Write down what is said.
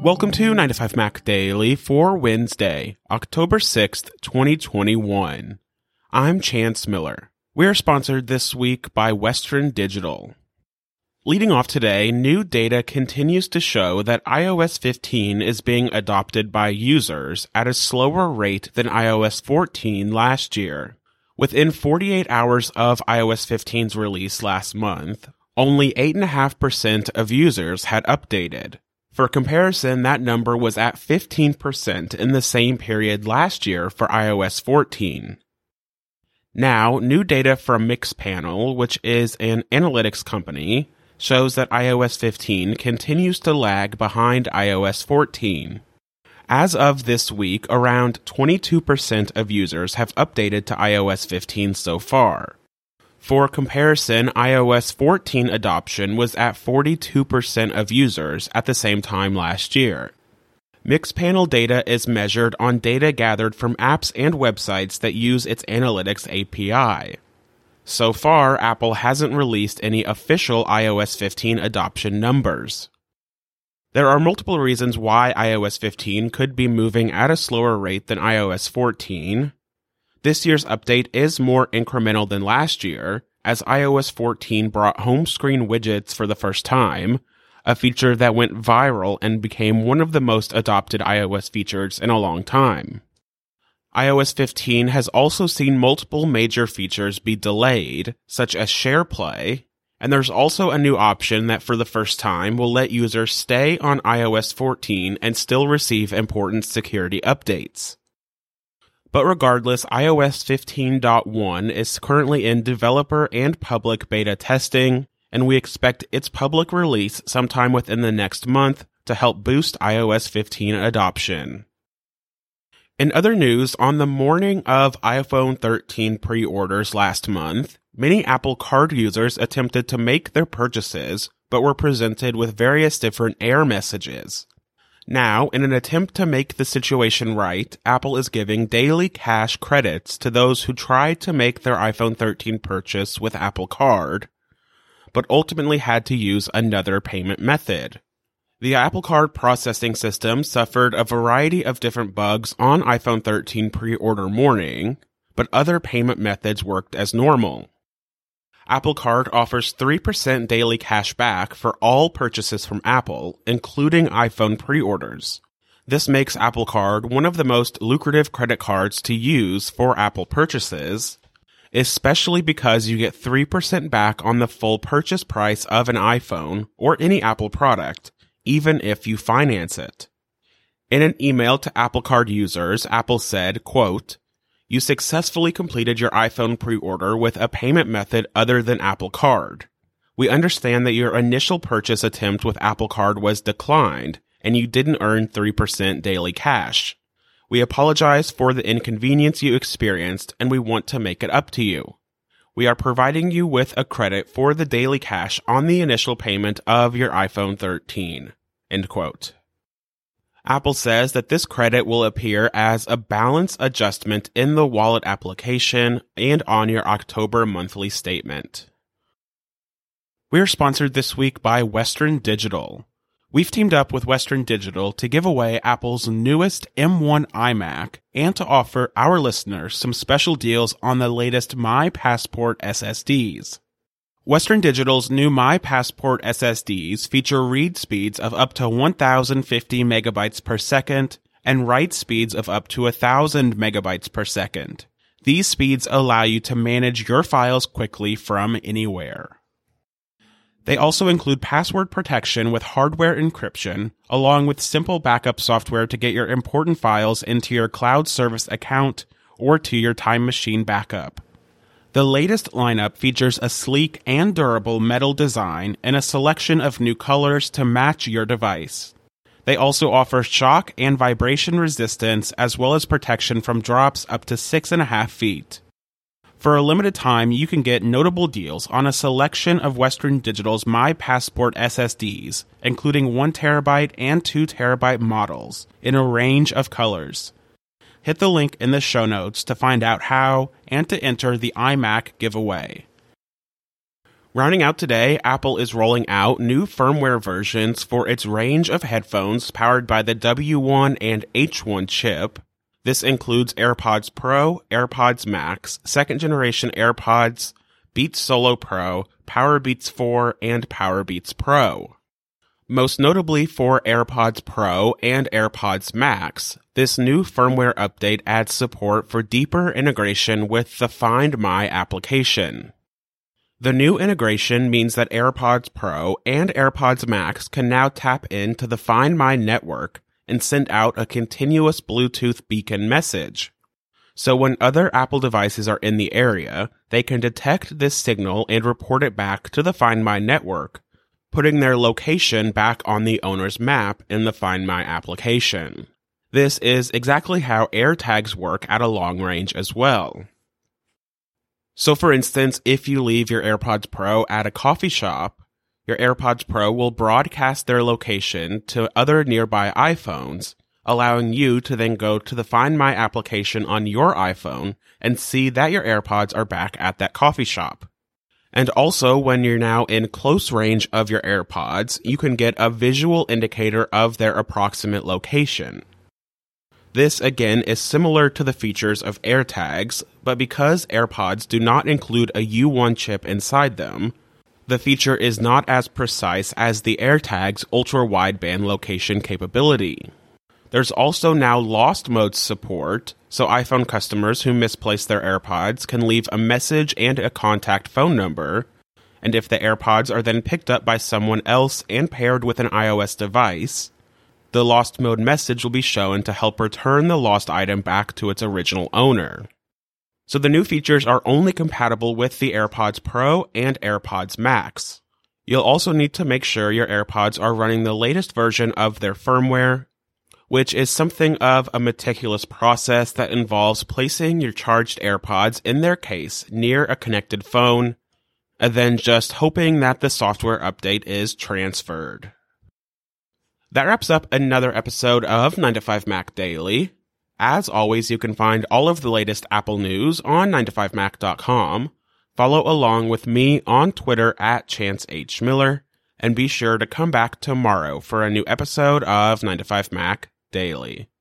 Welcome to 9 to 5 Mac Daily for Wednesday, October 6th, 2021. I'm Chance Miller. We're sponsored this week by Western Digital. Leading off today, new data continues to show that iOS 15 is being adopted by users at a slower rate than iOS 14 last year. Within 48 hours of iOS 15's release last month, only 8.5% of users had updated. For comparison, that number was at 15% in the same period last year for iOS 14. Now, new data from Mixpanel, which is an analytics company, shows that iOS 15 continues to lag behind iOS 14. As of this week, around 22% of users have updated to iOS 15 so far. For comparison, iOS 14 adoption was at 42% of users at the same time last year. Mixpanel data is measured on data gathered from apps and websites that use its analytics API. So far, Apple hasn't released any official iOS 15 adoption numbers. There are multiple reasons why iOS 15 could be moving at a slower rate than iOS 14. This year's update is more incremental than last year, as iOS 14 brought home screen widgets for the first time, a feature that went viral and became one of the most adopted iOS features in a long time. iOS 15 has also seen multiple major features be delayed, such as SharePlay, and there's also a new option that for the first time will let users stay on iOS 14 and still receive important security updates. But regardless, iOS 15.1 is currently in developer and public beta testing, and we expect its public release sometime within the next month to help boost iOS 15 adoption. In other news, on the morning of iPhone 13 pre-orders last month, many Apple Card users attempted to make their purchases, but were presented with various different error messages. Now, in an attempt to make the situation right, Apple is giving daily cash credits to those who tried to make their iPhone 13 purchase with Apple Card, but ultimately had to use another payment method. The Apple Card processing system suffered a variety of different bugs on iPhone 13 pre-order morning, but other payment methods worked as normal. Apple Card offers 3% daily cash back for all purchases from Apple, including iPhone pre-orders. This makes Apple Card one of the most lucrative credit cards to use for Apple purchases, especially because you get 3% back on the full purchase price of an iPhone or any Apple product, even if you finance it. In an email to Apple Card users, Apple said, quote, "You successfully completed your iPhone pre-order with a payment method other than Apple Card. We understand that your initial purchase attempt with Apple Card was declined, and you didn't earn 3% daily cash. We apologize for the inconvenience you experienced, and we want to make it up to you. We are providing you with a credit for the daily cash on the initial payment of your iPhone 13. End quote. Apple says that this credit will appear as a balance adjustment in the wallet application and on your October monthly statement. We're sponsored this week by Western Digital. We've teamed up with Western Digital to give away Apple's newest M1 iMac and to offer our listeners some special deals on the latest My Passport SSDs. Western Digital's new My Passport SSDs feature read speeds of up to 1,050 megabytes per second and write speeds of up to 1,000 megabytes per second. These speeds allow you to manage your files quickly from anywhere. They also include password protection with hardware encryption, along with simple backup software to get your important files into your cloud service account or to your Time Machine backup. The latest lineup features a sleek and durable metal design and a selection of new colors to match your device. They also offer shock and vibration resistance as well as protection from drops up to 6.5 feet. For a limited time, you can get notable deals on a selection of Western Digital's My Passport SSDs, including 1TB and 2TB models, in a range of colors. Hit the link in the show notes to find out how and to enter the iMac giveaway. Rounding out today, Apple is rolling out new firmware versions for its range of headphones powered by the W1 and H1 chip. This includes AirPods Pro, AirPods Max, second generation AirPods, Beats Solo Pro, Powerbeats 4, and Powerbeats Pro. Most notably for AirPods Pro and AirPods Max, this new firmware update adds support for deeper integration with the Find My application. The new integration means that AirPods Pro and AirPods Max can now tap into the Find My network and send out a continuous Bluetooth beacon message. So when other Apple devices are in the area, they can detect this signal and report it back to the Find My network, putting their location back on the owner's map in the Find My application. This is exactly how AirTags work at a long range as well. So for instance, if you leave your AirPods Pro at a coffee shop, your AirPods Pro will broadcast their location to other nearby iPhones, allowing you to then go to the Find My application on your iPhone and see that your AirPods are back at that coffee shop. And also, when you're now in close range of your AirPods, you can get a visual indicator of their approximate location. This, again, is similar to the features of AirTags, but because AirPods do not include a U1 chip inside them, the feature is not as precise as the AirTag's ultra-wideband location capability. There's also now Lost Mode support, so iPhone customers who misplace their AirPods can leave a message and a contact phone number, and if the AirPods are then picked up by someone else and paired with an iOS device, the Lost Mode message will be shown to help return the lost item back to its original owner. So the new features are only compatible with the AirPods Pro and AirPods Max. You'll also need to make sure your AirPods are running the latest version of their firmware, which is something of a meticulous process that involves placing your charged AirPods in their case near a connected phone, and then just hoping that the software update is transferred. That wraps up another episode of 9to5Mac Daily. As always, you can find all of the latest Apple news on 9to5mac.com. Follow along with me on Twitter at Chance H. Miller, and be sure to come back tomorrow for a new episode of 9to5Mac Daily.